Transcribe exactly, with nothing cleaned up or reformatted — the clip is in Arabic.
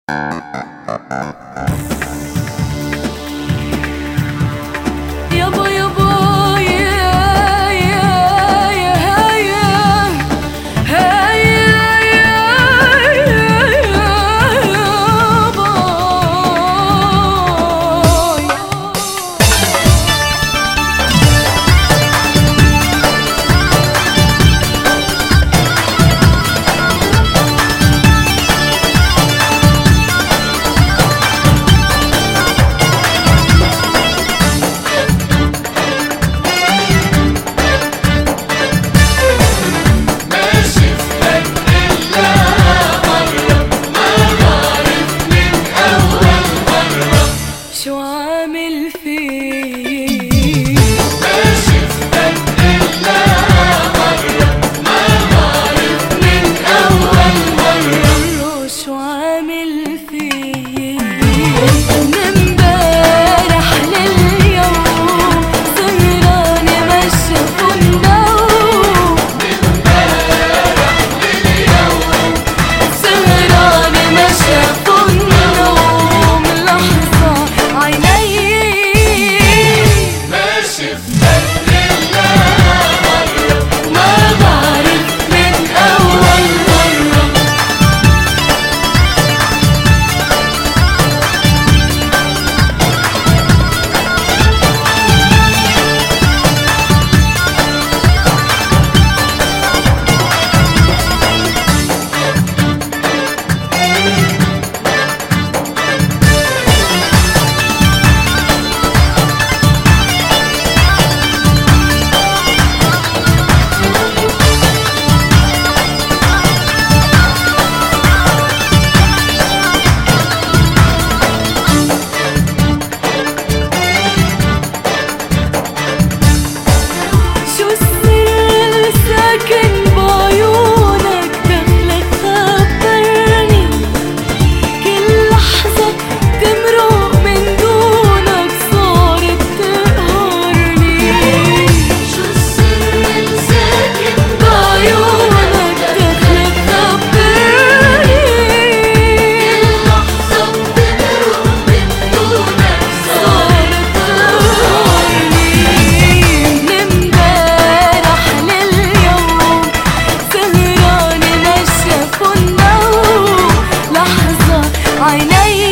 يابا يابا يا يا يا هيا هيا يا يابا شو عامل فيه؟ ماشي في بند الله مرة ما بعرف من أول مرة. شو عامل فيه؟ من امبارح لليوم سهرانة مشرف النوم. من امبارح لليوم سهرانة مشرف النوم. لحظة عيني ماشي في بند الله مرة ما بعرف من أول مرة. شو السر ساكن بعيونك دخلك خبرني. كل لحظة تمرق من دونك صارت تقهرني. شو السر الساكن بعيونك دخلك خبرني. كل لحظة بتمرق من دونك صارت تقهرني. من امبارح لليوم سهرانة نشف النوم. لحظة عيني